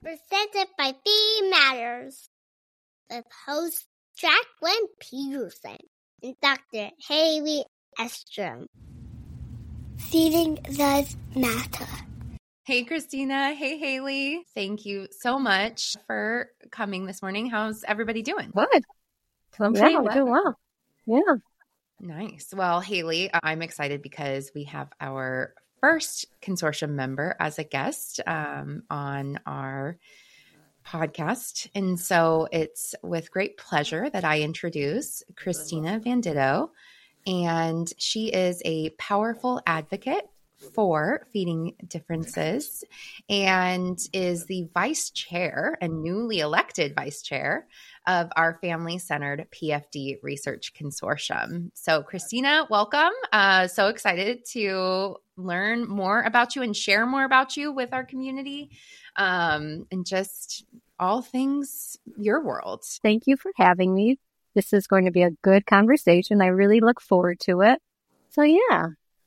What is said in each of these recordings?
Presented by Feeding Matters with host Jacqueline Peterson and Dr. Haley Estrom. Feeding does matter. Hey, Christina. Hey, Haley. Thank you so much for coming this morning. How's everybody doing? Good. Doing pretty well. Doing well. Yeah. Nice. Well, Haley, I'm excited because we have our first consortium member as a guest on our podcast. And so it's with great pleasure that I introduce Christina Vanditto. And she is a powerful advocate for Feeding Differences and is the vice chair and newly elected vice chair of our family-centered PFD Research Consortium. So Christina, welcome. So excited to learn more about you and share more about you with our community and just all things your world. Thank you for having me. This is going to be a good conversation. I really look forward to it. So yeah.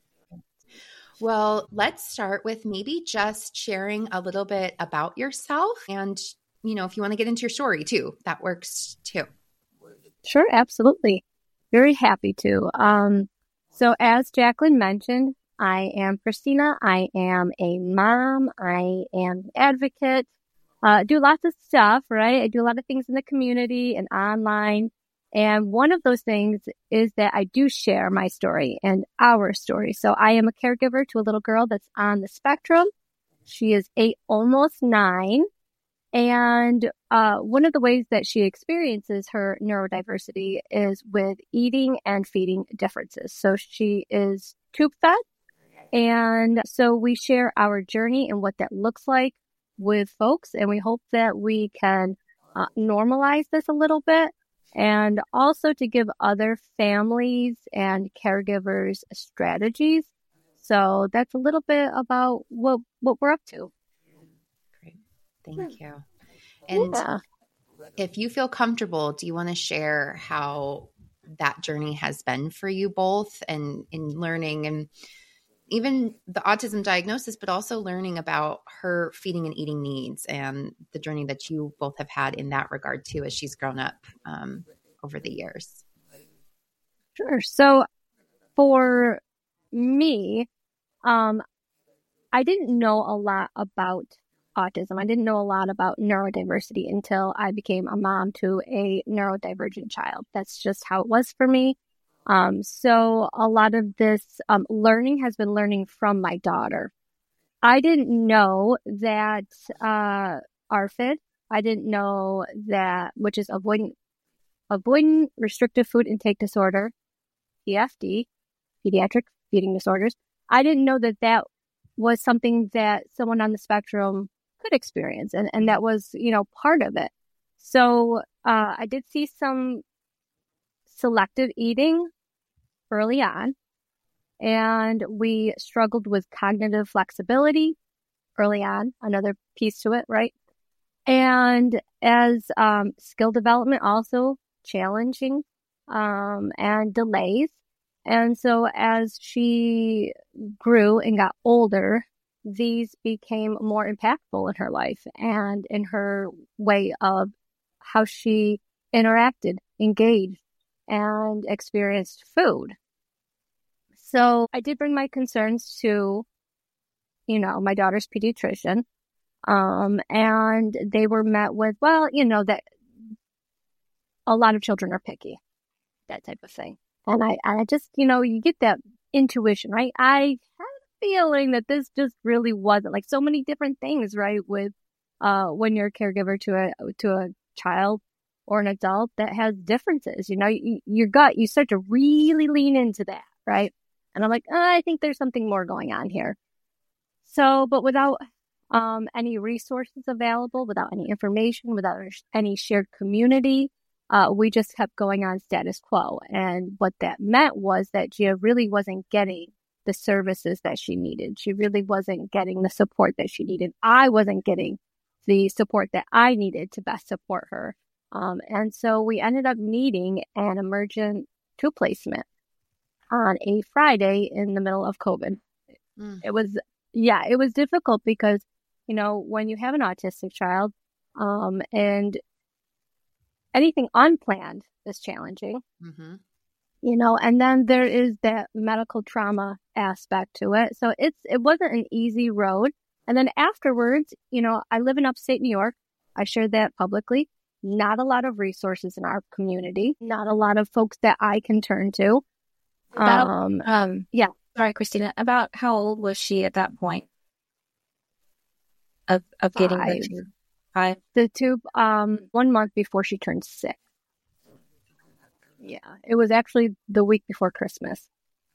Well, let's start with maybe just sharing a little bit about yourself and, you know, if you want to get into your story too, that works too. Sure, absolutely. Very happy to. So as Jacqueline mentioned, I am Christina. I am a mom. I am an advocate. Do lots of stuff, right? I do a lot of things in the community and online. And one of those things is that I do share my story and our story. So I am a caregiver to a little girl that's on the spectrum. She is 8, almost 9. And one of the ways that she experiences her neurodiversity is with eating and feeding differences. So she is tube fed. And so we share our journey and what that looks like with folks. And we hope that we can normalize this a little bit. And also to give other families and caregivers strategies. So that's a little bit about what we're up to. Great. Thank you. And if you feel comfortable, do you want to share how that journey has been for you both and in learning and even the autism diagnosis, but also learning about her feeding and eating needs and the journey that you both have had in that regard too, as she's grown up over the years? Sure. So for me, I didn't know a lot about autism. I didn't know a lot about neurodiversity until I became a mom to a neurodivergent child. That's just how it was for me. So a lot of this learning has been learning from my daughter. I didn't know that ARFID, I didn't know that, which is avoidant restrictive food intake disorder, PFD, pediatric feeding disorders. I didn't know that that was something that someone on the spectrum could experience, and that was, you know, part of it. So I did see some selective eating early on, and we struggled with cognitive flexibility early on, another piece to it, right? And as skill development also challenging and delays. And so as she grew and got older, these became more impactful in her life and in her way of how she interacted, engaged, and experienced food. So I did bring my concerns to, you know, my daughter's pediatrician. And they were met with, well, you know, that a lot of children are picky, that type of thing. And I just, you know, you get that intuition, right? I had a feeling that this just really wasn't like so many different things, right? With, when you're a caregiver to a child or an adult that has differences, you know, your gut, you start to really lean into that, right? And I'm like, I think there's something more going on here. So, but without any resources available, without any information, without any shared community, we just kept going on status quo. And what that meant was that Gia really wasn't getting the services that she needed. She really wasn't getting the support that she needed. I wasn't getting the support that I needed to best support her. And so we ended up needing an emergent tube placement on a Friday in the middle of COVID. It was difficult because when you have an autistic child, and anything unplanned is challenging, Mm-hmm. and then there is that medical trauma aspect to it. So it wasn't an easy road. And then afterwards, I live in upstate New York. I shared that publicly. Not a lot of resources in our community, not a lot of folks that I can turn to. Yeah. Sorry, Christina. About how old was she at that point of getting the 5. tube? 5. The tube, 1 month before she turned 6. Yeah, it was actually the week before Christmas.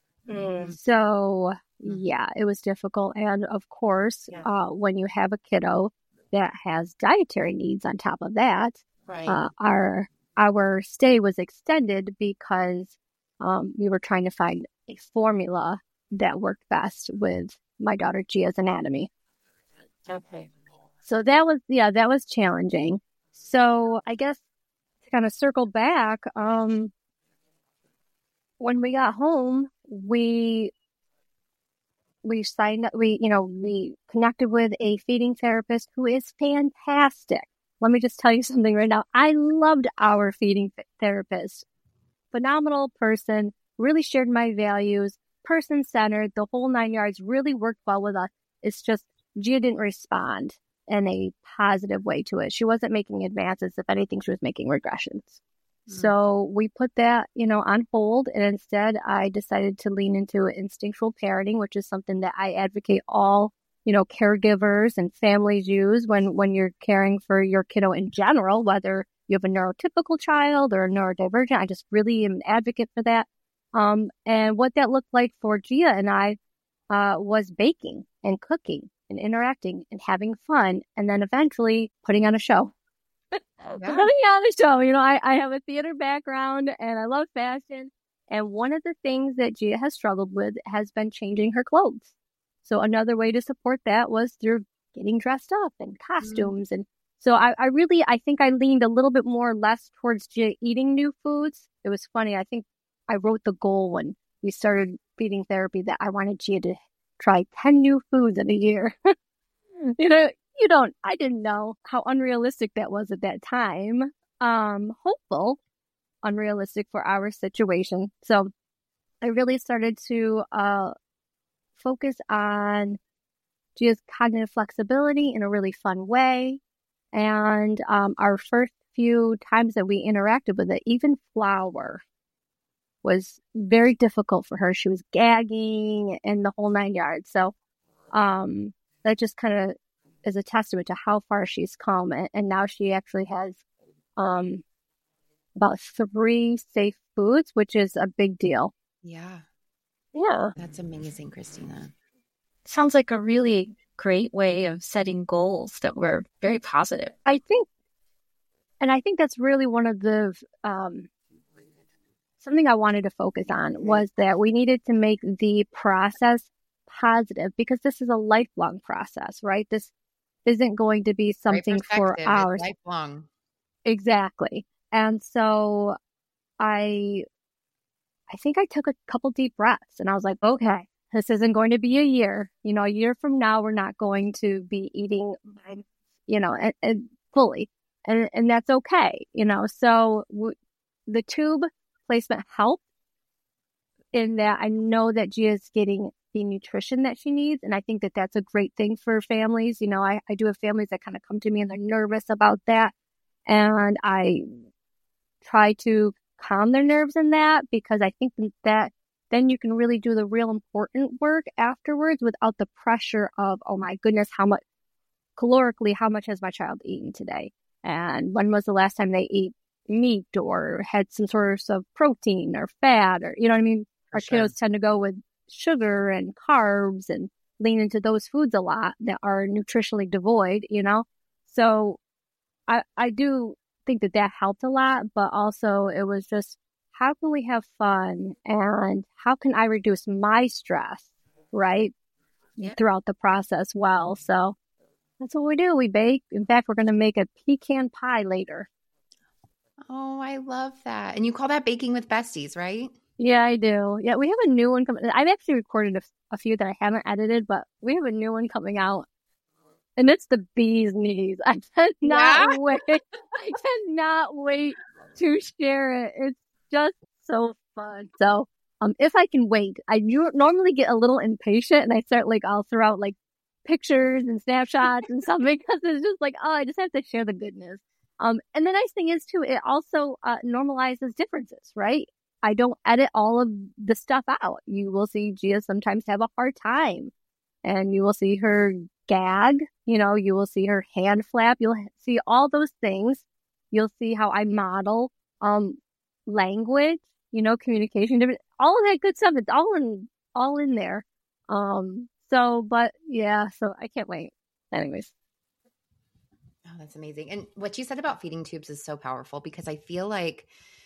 So yeah, it was difficult. And of course, when you have a kiddo that has dietary needs on top of that, Right. our stay was extended because we were trying to find a formula that worked best with my daughter Gia's anatomy. Okay. So that was challenging. So I guess to kind of circle back, when we got home, we signed up, we connected with a feeding therapist who is fantastic. Let me just tell you something right now. I loved our feeding therapist. Phenomenal person, really shared my values, person-centered, the whole 9 yards, really worked well with us. It's just Gia didn't respond in a positive way to it. She wasn't making advances. If anything, she was making regressions. So we put that, on hold. And instead, I decided to lean into instinctual parenting, which is something that I advocate all, caregivers and families use when you're caring for your kiddo in general, whether you have a neurotypical child or a neurodivergent. I just really am an advocate for that. And what that looked like for Gia and I was baking and cooking and interacting and having fun, and then eventually putting on a show. Putting on a show. I have a theater background and I love fashion. And one of the things that Gia has struggled with has been changing her clothes. So another way to support that was through getting dressed up and costumes. And so I think I leaned a little bit more or less towards Gia eating new foods. It was funny. I think I wrote the goal when we started feeding therapy that I wanted Gia to try 10 new foods in a year. I didn't know how unrealistic that was at that time. Hopeful, unrealistic for our situation. So I really started to focus on Gia's cognitive flexibility in a really fun way. And our first few times that we interacted with it, even flour was very difficult for her. She was gagging and the whole 9 yards. So that just kind of is a testament to how far she's come. And now she actually has about 3 safe foods, which is a big deal. Yeah. Yeah. That's amazing, Christina. Sounds like a really great way of setting goals that were very positive. I think that's really one of the, something I wanted to focus on was that we needed to make the process positive because this is a lifelong process, right? This isn't going to be something for hours. It's lifelong. Exactly. And so I think I took a couple deep breaths and I was like, okay, this isn't going to be a year. A year from now, we're not going to be eating, and fully. And that's okay. So the tube placement helped in that I know that Gia's getting the nutrition that she needs. And I think that that's a great thing for families. I do have families that kind of come to me and they're nervous about that. And I try to calm their nerves in that because I think that then you can really do the real important work afterwards without the pressure of, oh my goodness, how much has my child eaten today? And when was the last time they ate meat or had some source of protein or fat or, what I mean? Our kiddos tend to go with sugar and carbs and lean into those foods a lot that are nutritionally devoid, So I do think that helped a lot, but also it was just, how can we have fun and how can I reduce my stress, right? Yeah. Throughout the process well. So that's what we do. We bake. In fact, we're going to make a pecan pie later. Oh, I love that. And you call that Baking with Besties, right? Yeah, I do. Yeah, we have a new one coming. I've actually recorded a few that I haven't edited, but we have a new one coming out. And it's the bee's knees. I cannot wait. I cannot wait to share it. It's just so fun. So, if I can wait, I normally get a little impatient and I start I'll throw out pictures and snapshots and stuff because it's just I just have to share the goodness. And the nice thing is too, it also normalizes differences, right? I don't edit all of the stuff out. You will see Gia sometimes have a hard time, and you will see her gag. You will see her hand flap. You'll see all those things. You'll see how I model language, communication, all of that good stuff. It's all in there. So I can't wait. Anyways. Oh, that's amazing. And what you said about feeding tubes is so powerful because I feel like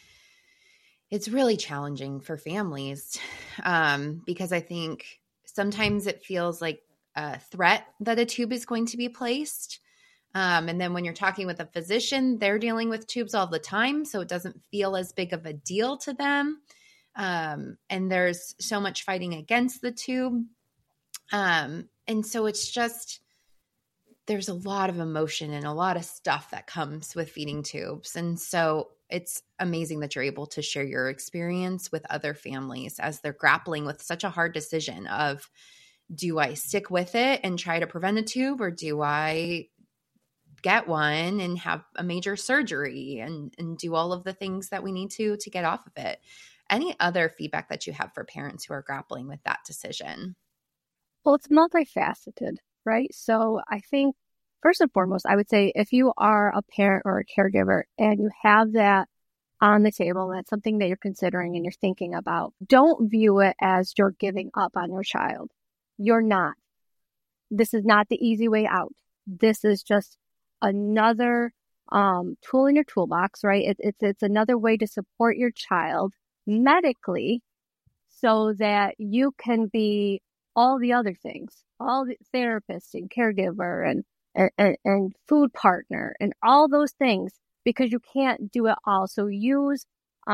it's really challenging for families because I think sometimes it feels like a threat that a tube is going to be placed. And then when you're talking with a physician, they're dealing with tubes all the time. So it doesn't feel as big of a deal to them. And there's so much fighting against the tube. And so it's just, there's a lot of emotion and a lot of stuff that comes with feeding tubes. And so it's amazing that you're able to share your experience with other families as they're grappling with such a hard decision of, do I stick with it and try to prevent a tube, or do I get one and have a major surgery and do all of the things that we need to get off of it? Any other feedback that you have for parents who are grappling with that decision? Well, it's multifaceted, right? So I think first and foremost, I would say if you are a parent or a caregiver and you have that on the table, that's something that you're considering and you're thinking about, don't view it as you're giving up on your child. You're not. This is not the easy way out. This is just another tool in your toolbox, right? It's another way to support your child medically so that you can be all the other things, all the therapist and caregiver and food partner and all those things, because you can't do it all. So use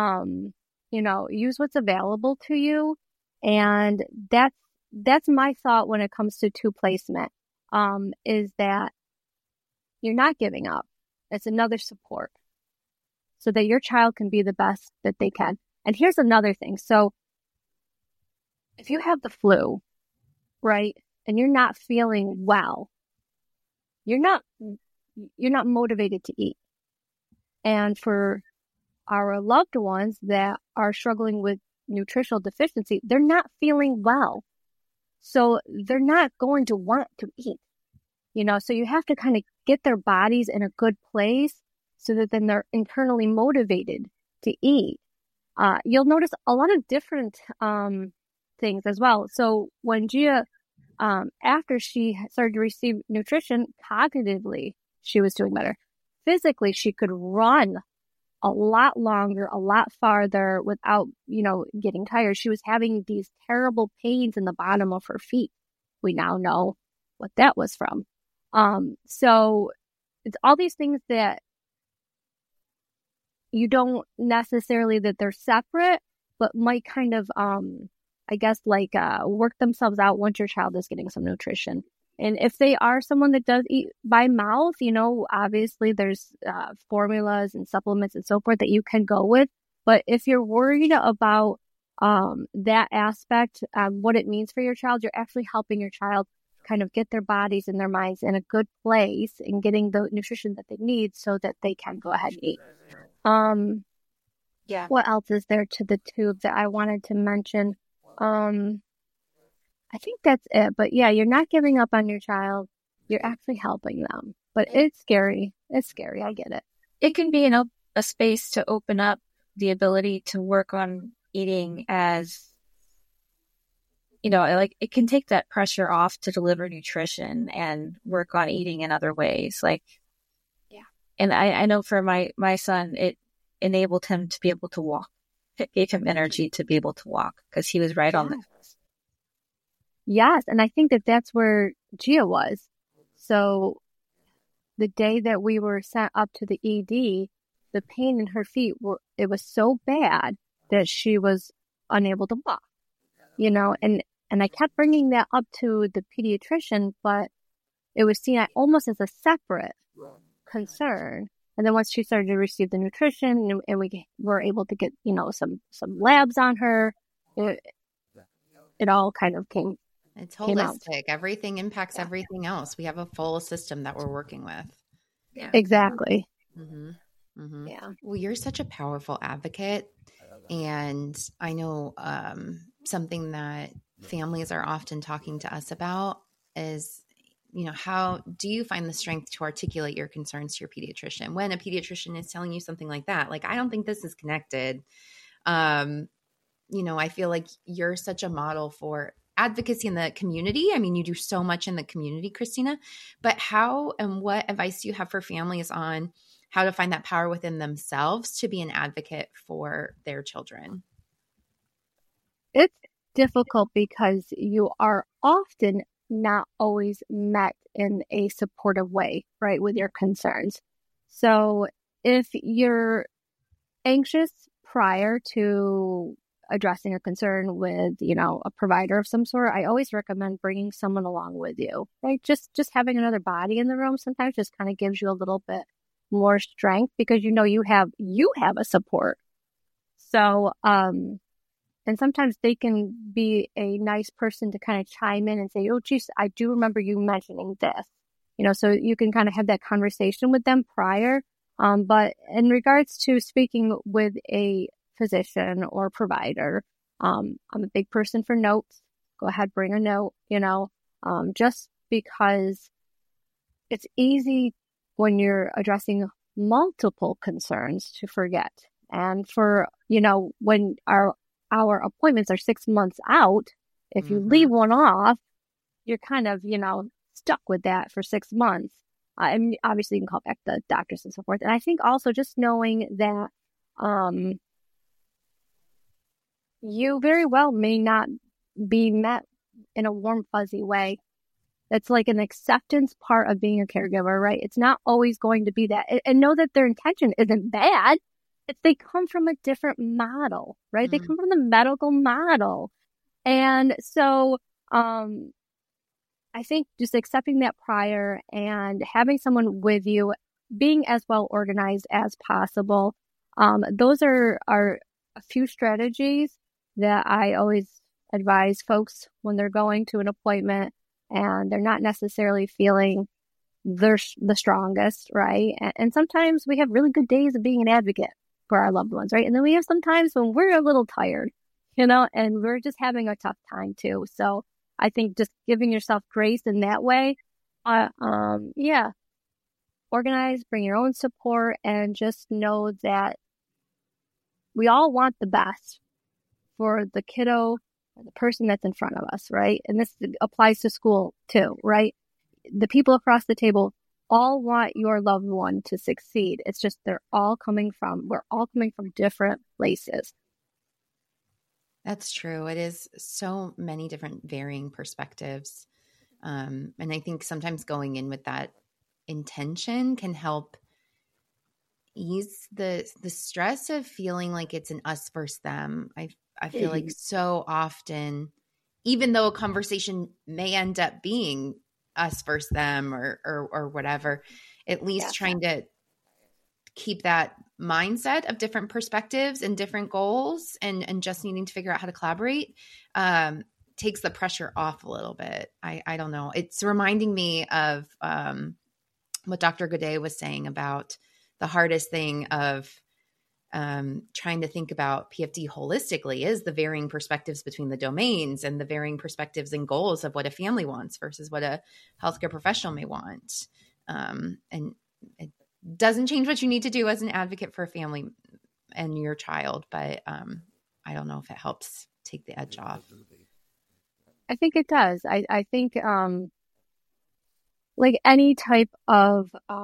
what's available to you. And that's my thought when it comes to tube placement, is that you're not giving up. It's another support so that your child can be the best that they can. And here's another thing. So if you have the flu, right, and you're not feeling well, you're not motivated to eat. And for our loved ones that are struggling with nutritional deficiency, they're not feeling well. So they're not going to want to eat, so you have to kind of get their bodies in a good place so that then they're internally motivated to eat. You'll notice a lot of different things as well. So when Gia, after she started to receive nutrition, cognitively, she was doing better. Physically, she could run a lot longer, a lot farther without, getting tired. She was having these terrible pains in the bottom of her feet. We now know what that was from. So it's all these things that you don't necessarily that they're separate, but might kind of, work themselves out once your child is getting some nutrition. And if they are someone that does eat by mouth, obviously there's formulas and supplements and so forth that you can go with. But if you're worried about that aspect, what it means for your child, you're actually helping your child kind of get their bodies and their minds in a good place and getting the nutrition that they need so that they can go ahead and eat. What else is there to the tube that I wanted to mention? I think that's it. But yeah, you're not giving up on your child. You're actually helping them. But it's scary. It's scary. I get it. It can be a space to open up the ability to work on eating as, it can take that pressure off to deliver nutrition and work on eating in other ways. And I know for my son, it enabled him to be able to walk. It gave him energy to be able to walk because he was right on the. Yes, and I think that that's where Gia was. So the day that we were sent up to the ED, the pain in her feet it was so bad that she was unable to walk. And I kept bringing that up to the pediatrician, but it was seen almost as a separate concern. And then once she started to receive the nutrition and we were able to get, some labs on her, it all kind of came. It's holistic. Everything impacts everything else. We have a full system that we're working with. Yeah. Exactly. Mm-hmm. Mm-hmm. Yeah. Well, you're such a powerful advocate. And I know something that families are often talking to us about is, how do you find the strength to articulate your concerns to your pediatrician when a pediatrician is telling you something like that? Like, I don't think this is connected. I feel like you're such a model for advocacy in the community. I mean, you do so much in the community, Christina, but how and what advice do you have for families on how to find that power within themselves to be an advocate for their children? It's difficult because you are often not always met in a supportive way, right, with your concerns. So if you're anxious prior to addressing a concern with, a provider of some sort, I always recommend bringing someone along with you, right? Just having another body in the room sometimes just kind of gives you a little bit more strength because you have a support. So, and sometimes they can be a nice person to kind of chime in and say, oh, geez, I do remember you mentioning this, so you can kind of have that conversation with them prior. But in regards to speaking with a physician or provider, I'm a big person for notes. Go ahead, bring a note, just because it's easy when you're addressing multiple concerns to forget. And for, when our appointments are 6 months out, if you leave one off, you're kind of, stuck with that for 6 months. And obviously you can call back the doctors and so forth. And I think also just knowing that you very well may not be met in a warm, fuzzy way. That's like an acceptance part of being a caregiver, right? It's not always going to be that. And know that their intention isn't bad. They come from a different model, right? Mm-hmm. They come from the medical model. And so I think just accepting that prior and having someone with you, being as well organized as possible, those are a few strategies that I always advise folks when they're going to an appointment and they're not necessarily feeling they're the strongest, right? And sometimes we have really good days of being an advocate for our loved ones, right? And then we have some times when we're a little tired, and we're just having a tough time too. So I think just giving yourself grace in that way, organize, bring your own support, and just know that we all want the best for the kiddo or the person that's in front of us, right? And this applies to school too, right? The people across the table all want your loved one to succeed. It's just we're all coming from different places. That's true. It is so many different varying perspectives. And I think sometimes going in with that intention can help ease the stress of feeling like it's an us versus them. I feel like so often, even though a conversation may end up being us versus them or whatever, at least trying to keep that mindset of different perspectives and different goals and just needing to figure out how to collaborate takes the pressure off a little bit. I don't know. It's reminding me of what Dr. Godet was saying about the hardest thing of trying to think about PFD holistically is the varying perspectives between the domains and the varying perspectives and goals of what a family wants versus what a healthcare professional may want. And it doesn't change what you need to do as an advocate for a family and your child, but I don't know if it helps take the edge off. I think it does. I think like any type of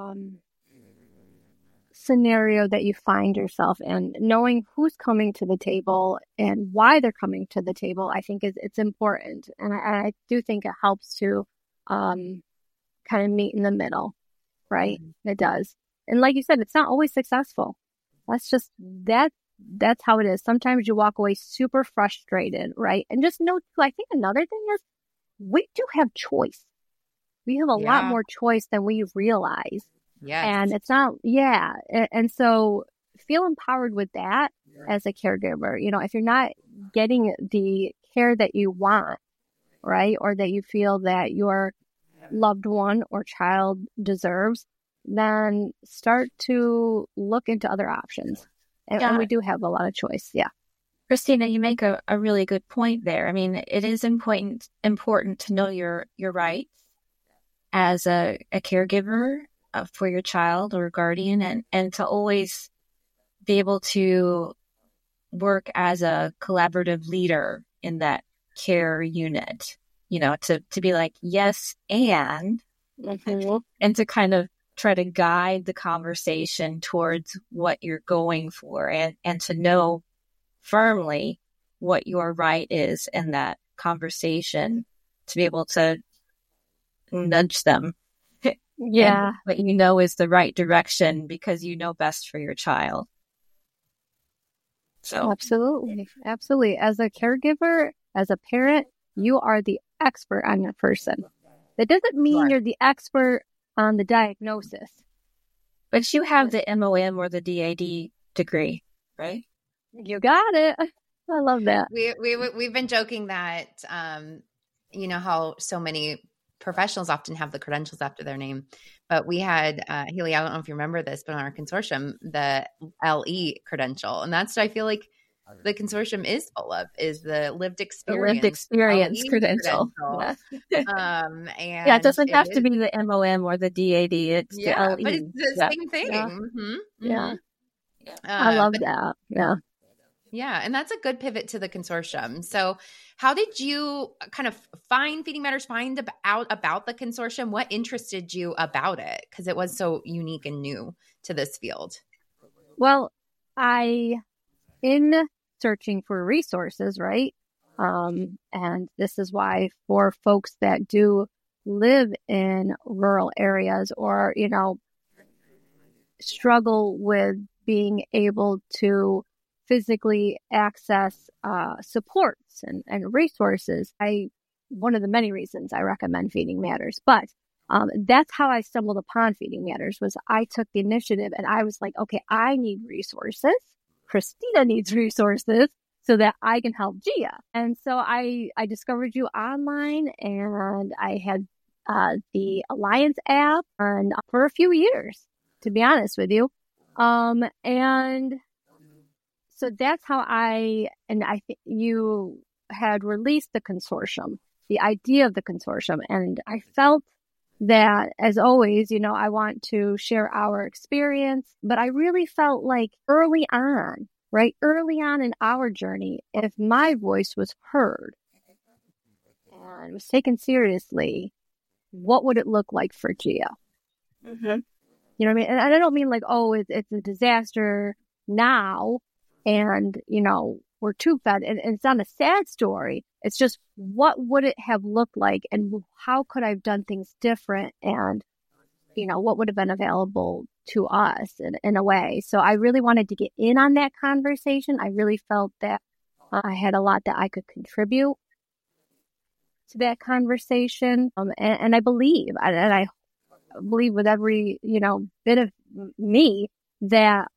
scenario that you find yourself in, knowing who's coming to the table and why they're coming to the table, I think it's important. And I do think it helps to kind of meet in the middle, right? Mm-hmm. It does. And like you said, it's not always successful. That's just, that's how it is. Sometimes you walk away super frustrated, right? And just know, I think another thing is we do have choice. We have a lot Yeah. more choice than we realize. Yes. And it's not, yeah. And so feel empowered with that as a caregiver. You know, if you're not getting the care that you want, right, or that you feel that your loved one or child deserves, then start to look into other options. And we do have a lot of choice. Yeah. Christina, you make a really good point there. I mean, it is important to know your rights as a caregiver for your child or guardian, and to always be able to work as a collaborative leader in that care unit, you know, to be like, yes, and to kind of try to guide the conversation towards what you're going for, and to know firmly what your right is in that conversation, to be able to nudge them. Yeah. What you know is the right direction because you know best for your child. So Absolutely. Absolutely. As a caregiver, as a parent, you are the expert on your person. That doesn't mean Right. you're the expert on the diagnosis. but you have the MOM or the DAD degree, right? You got it. I love that. We've been joking that, you know, how so many professionals often have the credentials after their name, but we had, Haley, I don't know if you remember this, but on our consortium, the LE credential. And that's what I feel like the consortium is full of, is the lived The experience. lived experience LE credential. Yeah. And Yeah, it doesn't have to be the MOM or the DAD. It's yeah, the LE. but it's the Yeah. same thing. Yeah. Mhm, Yeah. mhm. I love But that. Yeah. yeah, and that's a good pivot to the consortium. So how did you kind of find Feeding Matters, find out about the consortium? What interested you about it? Because it was so unique and new to this field. Well, in searching for resources, right? And this is why for folks that do live in rural areas or, you know, struggle with being able to physically access supports and resources, one of the many reasons I recommend Feeding Matters. But that's how I stumbled upon Feeding Matters. Was I took the initiative and I was like, okay, I need resources. Christina needs resources so that I can help Gia. And so I discovered you online, and I had the Alliance app and for a few years, to be honest with you. And so that's how I think you had released the consortium, the idea of the consortium. And I felt that, as always, you know, I want to share our experience, but I really felt like early on in our journey, if my voice was heard and was taken seriously, what would it look like for Gia? Mm-hmm. You know what I mean? And I don't mean like, oh, it's a disaster now and, you know, we're tube fed. And it's not a sad story. It's just, what would it have looked like and how could I have done things different? And, you know, what would have been available to us in a way. So I really wanted to get in on that conversation. I really felt that I had a lot that I could contribute to that conversation. And I believe, and I believe with every, you know, bit of me that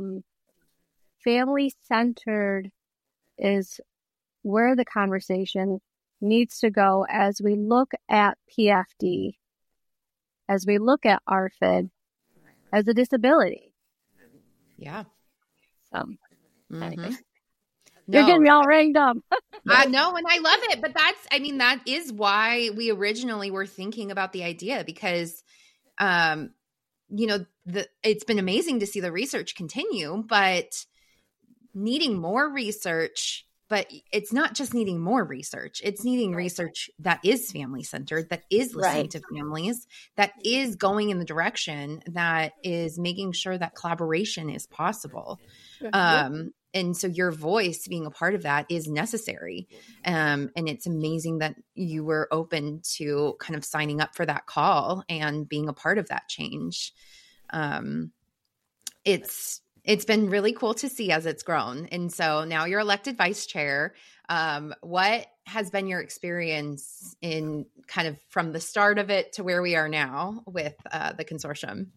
family-centered is where the conversation needs to go as we look at PFD, as we look at ARFID as a disability. Yeah. So, Mhm. anyway. No, You're getting me all ranged up. I know, and I love it. But that is why we originally were thinking about the idea, because, you know, it's been amazing to see the research continue, but needing more research. But it's not just needing more research. It's needing research that is family-centered, that is listening to families, that is going in the direction that is making sure that collaboration is possible. And so your voice being a part of that is necessary. And it's amazing that you were open to kind of signing up for that call and being a part of that change. it's been really cool to see as it's grown. And so now you're elected vice chair. What has been your experience in kind of from the start of it to where we are now with the consortium?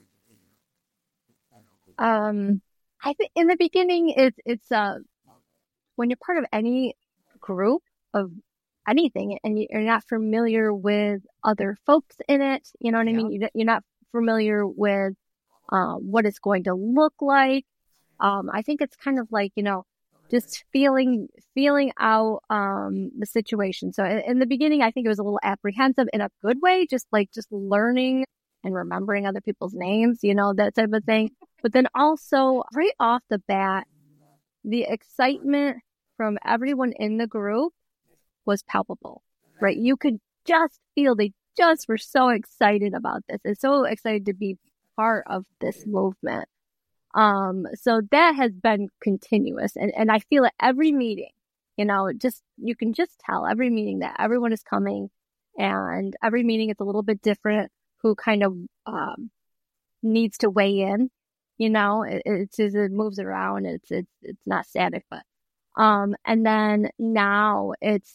I think in the beginning, it's when you're part of any group of anything and you're not familiar with other folks in it, you know what I mean? You're not familiar with what it's going to look like. I think it's kind of like, just feeling out the situation. So in the beginning, I think it was a little apprehensive in a good way, just learning and remembering other people's names, that type of thing. But then also right off the bat, the excitement from everyone in the group was palpable, right? You could just feel they just were so excited about this and so excited to be part of this movement. So that has been continuous. And I feel at every meeting, you can just tell every meeting that everyone is coming, and every meeting is a little bit different who kind of needs to weigh in. It moves around. It's not static, but and then now it's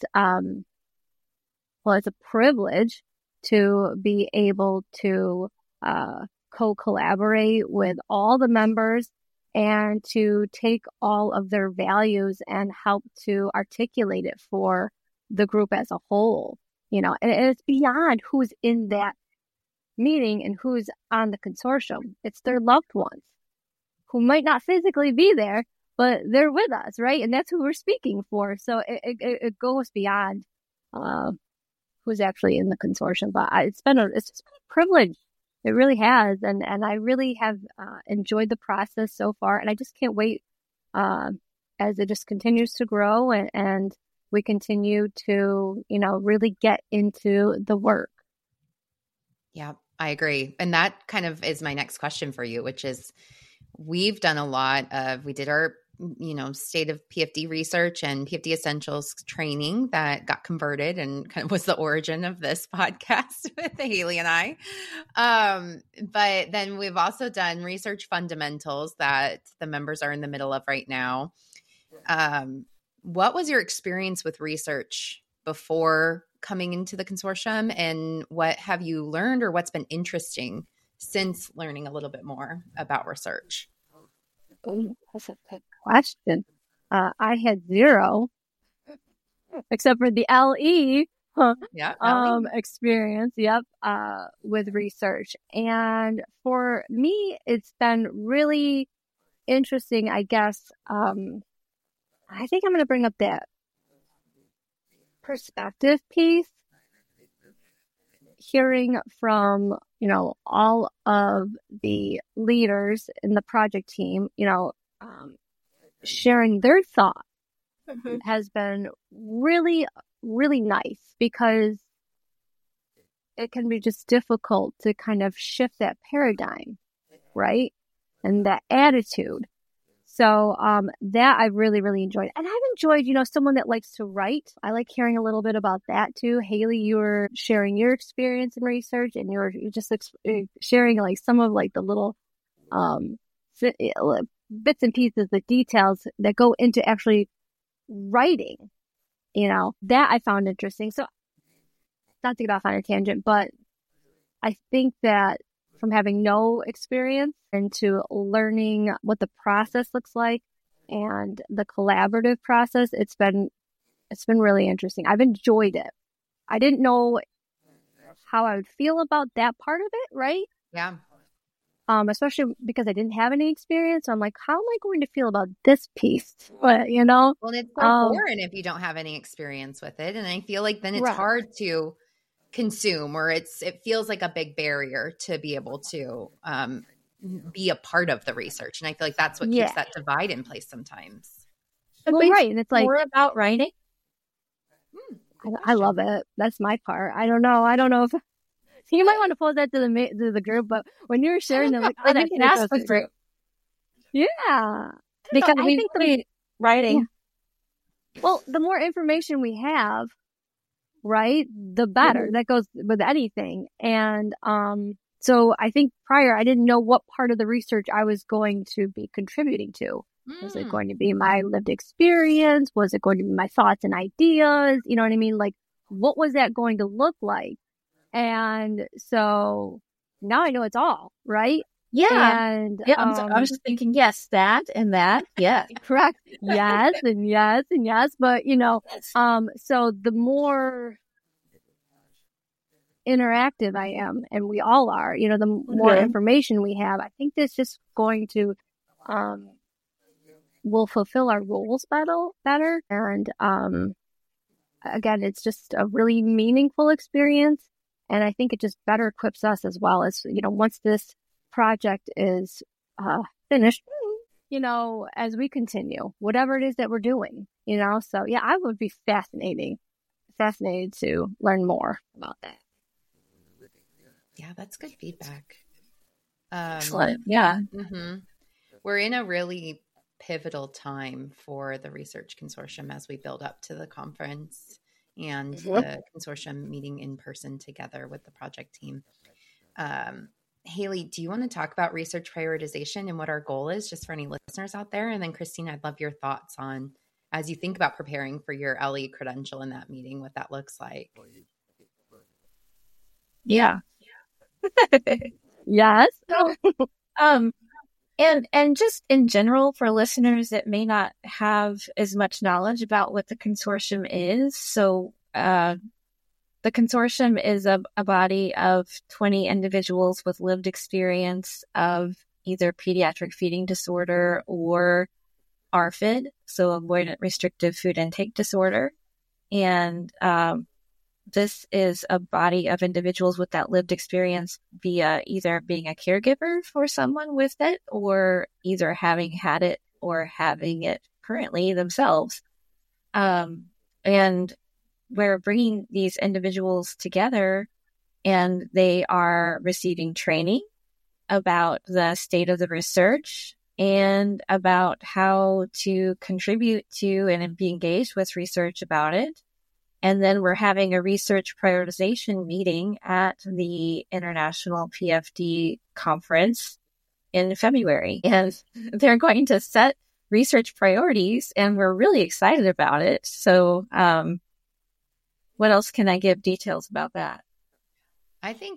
it's a privilege to be able to co-collaborate with all the members and to take all of their values and help to articulate it for the group as a whole, and it's beyond who's in that meeting and who's on the consortium. It's their loved ones who might not physically be there, but they're with us, right? And that's who we're speaking for. So it goes beyond who's actually in the consortium. But it's just been a privilege. It really has. And I really have enjoyed the process so far. And I just can't wait as it just continues to grow and we continue to, really get into the work. Yeah, I agree. And that kind of is my next question for you, which is we've done a lot of, we did our, state of PFD research and PFD essentials training that got converted and kind of was the origin of this podcast with Haley and I. But then we've also done research fundamentals that the members are in the middle of right now. What was your experience with research before coming into the consortium, and what have you learned or what's been interesting since learning a little bit more about research? Oh, that's a good question. I had zero, except for the LE experience. Yep, with research, and for me, it's been really interesting. I guess I think I'm going to bring up that perspective piece. Hearing from, all of the leaders in the project team, sharing their thoughts has been really, really nice, because it can be just difficult to kind of shift that paradigm, right? And that attitude. So that I really, really enjoyed. And I've enjoyed, someone that likes to write. I like hearing a little bit about that too. Haley, you were sharing your experience in research, and you're just sharing like some of like the little bits and pieces, the details that go into actually writing, that I found interesting. So not to get off on a tangent, but I think that from having no experience into learning what the process looks like and the collaborative process, it's been really interesting. I've enjoyed it. I didn't know how I would feel about that part of it, right? Yeah. Especially because I didn't have any experience. So I'm like, how am I going to feel about this piece? But, Well, it's so foreign if you don't have any experience with it. And I feel like then it's hard to consume, or it feels like a big barrier to be able to be a part of the research. And I feel like that's what keeps that divide in place sometimes. Well, right. And it's like more about writing. I love it. That's my part. I don't know if you might want to pose that to the group, but when you're sharing them, like, you can ask the group. Yeah. Because I think writing. Yeah. Well, the more information we have, right, the better. That goes with anything. And So I think prior, I didn't know what part of the research I was going to be contributing to. Was it going to be my lived experience? Was it going to be my thoughts and ideas? You know what I mean? Like, what was that going to look like? And so now I know it's all, right? Yeah. And I was just thinking, yes, that and that. Yeah. correct. Yes, and yes, and yes. But, so the more interactive I am, and we all are, the more information we have, I think this is going to, will fulfill our roles better. And, again, it's just a really meaningful experience. And I think it just better equips us as well as, once this project is finished, as we continue, whatever it is that we're doing, So, yeah, I would be fascinated to learn more about that. Yeah, that's good feedback. Excellent. Yeah. Mm-hmm. We're in a really pivotal time for the Research Consortium as we build up to the conference and the consortium meeting in person together with the project team. Haley, do you want to talk about research prioritization and what our goal is, just for any listeners out there? And then Christine, I'd love your thoughts on, as you think about preparing for your LE credential in that meeting, what that looks like. Yeah. Yes. And just in general, for listeners that may not have as much knowledge about what the consortium is. So, the consortium is a body of 20 individuals with lived experience of either pediatric feeding disorder or ARFID, so avoidant restrictive food intake disorder. And, this is a body of individuals with that lived experience via either being a caregiver for someone with it or either having had it or having it currently themselves. And we're bringing these individuals together and they are receiving training about the state of the research and about how to contribute to and be engaged with research about it. And then we're having a research prioritization meeting at the International PFD conference in February. And they're going to set research priorities, and we're really excited about it. So what else can I give details about that? I think,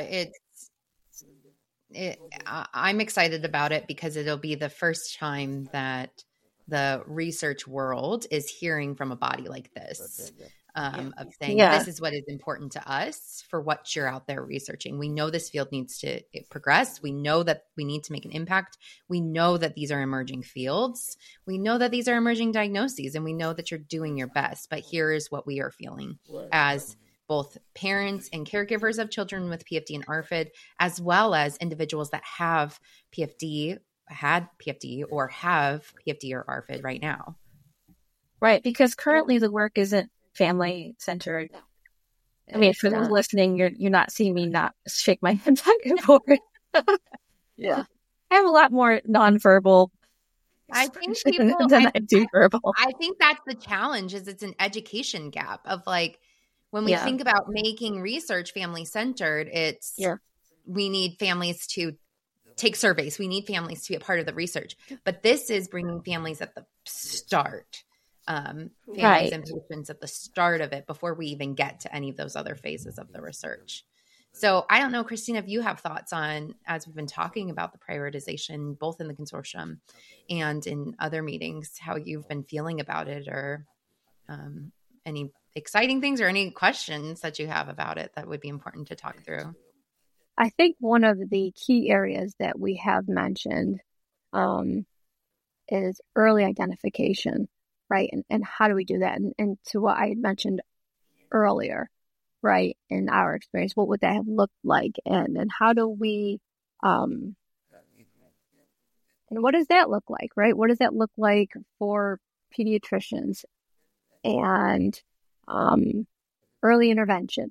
I'm excited about it because it'll be the first time that the research world is hearing from a body like this. Of saying this is what is important to us for what you're out there researching. We know this field needs to progress. We know that we need to make an impact. We know that these are emerging fields. We know that these are emerging diagnoses, and we know that you're doing your best. But here is what we are feeling as both parents and caregivers of children with PFD and ARFID, as well as individuals that have PFD, had PFD, or have PFD or ARFID right now. Right, because currently the work isn't family centered. I mean, for those listening, you're not seeing me not shake my head back and forth. Yeah, I have a lot more nonverbal. I think people than I do verbal. I think that's the challenge. Is it's an education gap of like when we think about making research family centered. It's we need families to take surveys. We need families to be a part of the research. But this is bringing families at the start. Families and patients at the start of it before we even get to any of those other phases of the research. So I don't know, Christine, if you have thoughts on, as we've been talking about the prioritization, both in the consortium and in other meetings, how you've been feeling about it, or any exciting things or any questions that you have about it that would be important to talk through. I think one of the key areas that we have mentioned is early identification. Right. And how do we do that? And to what I had mentioned earlier, right, in our experience, what would that have looked like? And how do we, and what does that look like, right? What does that look like for pediatricians and early intervention?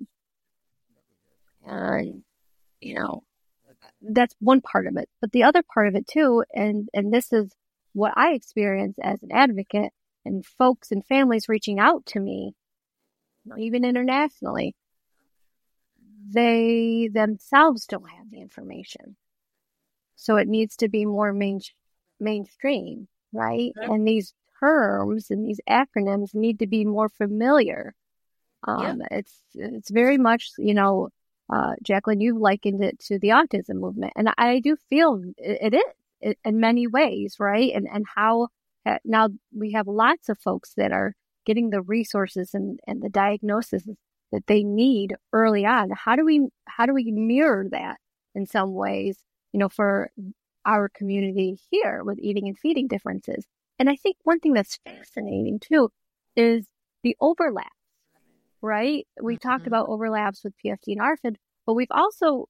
And, that's one part of it. But the other part of it too, and this is what I experience as an advocate, and folks and families reaching out to me, even internationally, they themselves don't have the information. So it needs to be more mainstream, right? Right. And these terms and these acronyms need to be more familiar. It's very much, Jacqueline, you've likened it to the autism movement. And I do feel it is in many ways, right? And how now we have lots of folks that are getting the resources and the diagnosis that they need early on. How do we mirror that in some ways, for our community here with eating and feeding differences? And I think one thing that's fascinating too is the overlap, right? We talked about overlaps with PFD and ARFID, but we've also,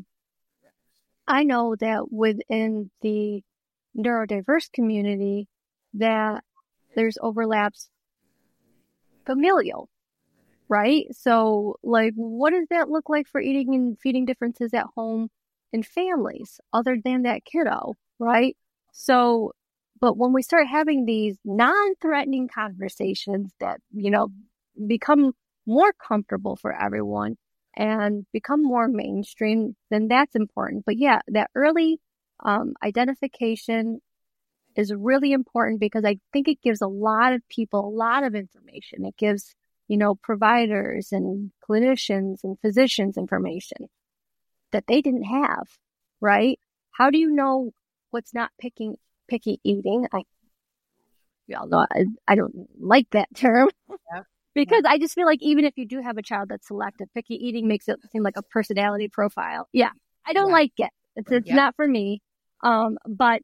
I know that within the neurodiverse community that there's overlaps familial, right? So like, what does that look like for eating and feeding differences at home in families other than that kiddo, right? So, but when we start having these non-threatening conversations that, become more comfortable for everyone and become more mainstream, then that's important. But yeah, that early identification is really important because I think it gives a lot of people a lot of information. It gives, providers and clinicians and physicians information that they didn't have, right? How do you know what's not picky eating? Y'all know I don't like that term. Yeah. Because I just feel like even if you do have a child that's selective, picky eating makes it seem like a personality profile. Yeah, I don't like it. It's not for me. But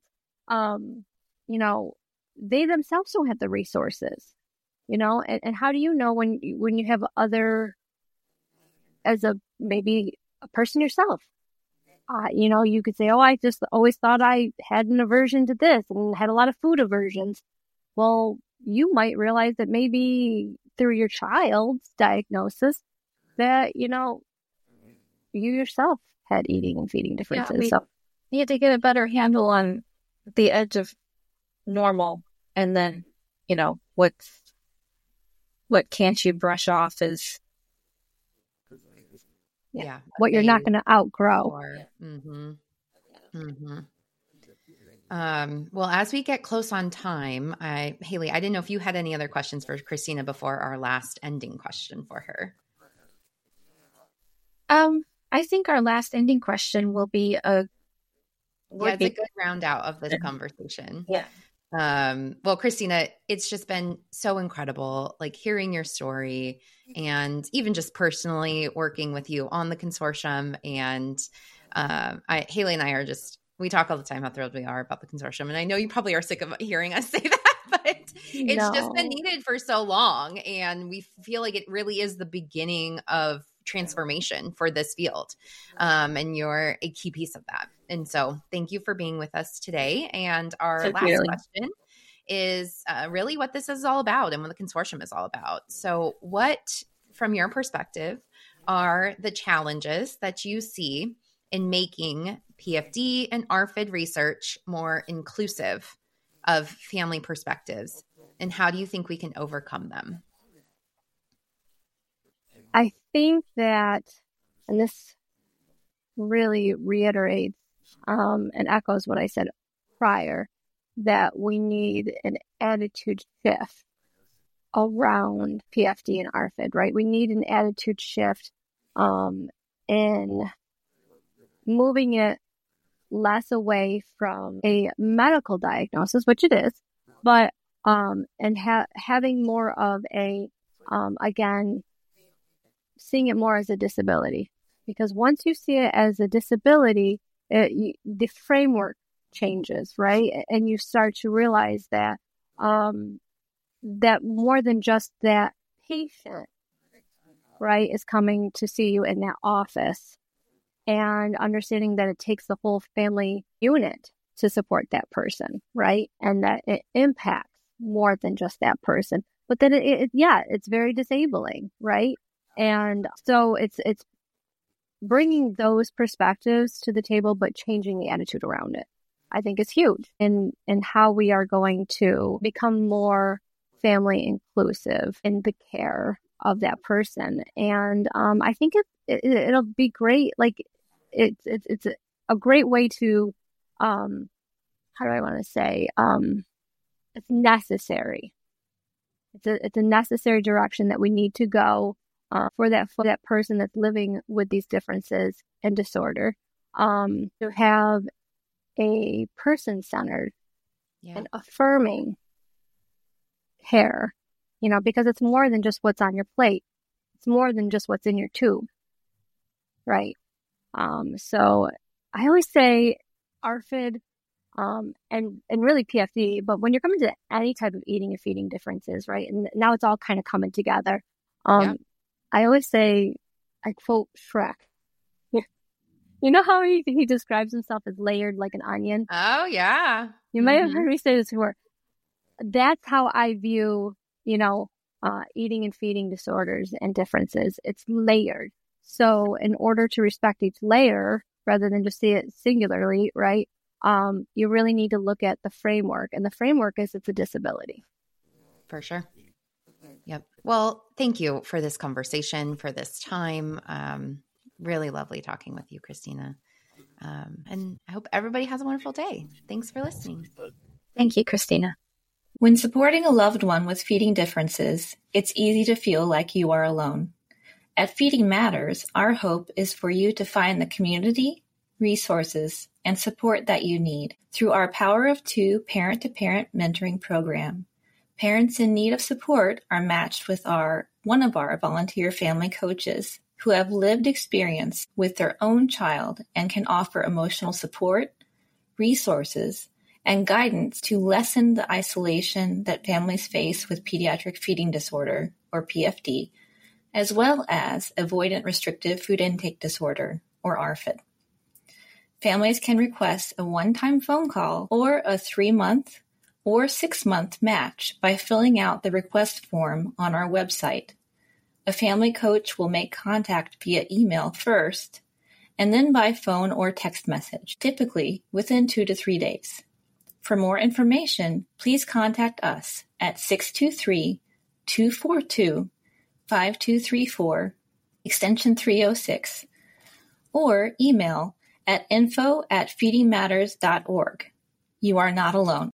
they themselves don't have the resources, and how do you know when you have other, as maybe a person yourself, you could say, oh, I just always thought I had an aversion to this and had a lot of food aversions. Well, you might realize that maybe through your child's diagnosis that, you yourself had eating and feeding differences. So you have to get a better handle on the edge of normal. And then, what can't you brush off is what you're not going to outgrow. Well, as we get close on time, Haley, I didn't know if you had any other questions for Christina before our last ending question for her. I think our last ending question will be it's a good round out of this conversation. Yeah. Well, Christina, it's just been so incredible, like hearing your story and even just personally working with you on the consortium. And Haley and I we talk all the time how thrilled we are about the consortium. And I know you probably are sick of hearing us say that, but it's just been needed for so long. And we feel like it really is the beginning of transformation for this field. And you're a key piece of that. And so thank you for being with us today. And our last question is really what this is all about and what the consortium is all about. So what, from your perspective, are the challenges that you see in making PFD and ARFID research more inclusive of family perspectives? And how do you think we can overcome them? I think that, and this really reiterates and echoes what I said prior, that we need an attitude shift around PFD and ARFID, right? We need an attitude shift in moving it less away from a medical diagnosis, which it is, but and having more of a again, seeing it more as a disability, because once you see it as a disability, the framework changes, right? And you start to realize that that more than just that patient, right, is coming to see you in that office, and understanding that it takes the whole family unit to support that person, right? And that it impacts more than just that person, but then it's very disabling, right? And so it's bringing those perspectives to the table, but changing the attitude around it, I think, is huge in how we are going to become more family inclusive in the care of that person. And I think it'll be great. Like it's a great way to, how do I want to say, it's necessary. It's a necessary direction that we need to go, for that person that's living with these differences and disorder, to have a person-centered and affirming care, because it's more than just what's on your plate. It's more than just what's in your tube, right? So I always say ARFID, and really PFD, but when you're coming to any type of eating and feeding differences, right? And now it's all kind of coming together. I always say, I quote Shrek. You know how he describes himself as layered like an onion? Oh, yeah. You might have heard me say this before. That's how I view, eating and feeding disorders and differences. It's layered. So in order to respect each layer, rather than just see it singularly, right? You really need to look at the framework. And the framework is it's a disability. For sure. Yep. Well, thank you for this conversation, for this time. Really lovely talking with you, Christina. And I hope everybody has a wonderful day. Thanks for listening. Thank you, Christina. When supporting a loved one with feeding differences, it's easy to feel like you are alone. At Feeding Matters, our hope is for you to find the community, resources, and support that you need through our Power of Two parent-to-parent mentoring program. Parents in need of support are matched with one of our volunteer family coaches who have lived experience with their own child and can offer emotional support, resources, and guidance to lessen the isolation that families face with pediatric feeding disorder, or PFD, as well as avoidant restrictive food intake disorder, or ARFID. Families can request a one-time phone call or a 3-month or 6-month match by filling out the request form on our website. A family coach will make contact via email first, and then by phone or text message, typically within 2 to 3 days. For more information, please contact us at 623-242-5234, extension 306, or email at info@feedingmatters.org. You are not alone.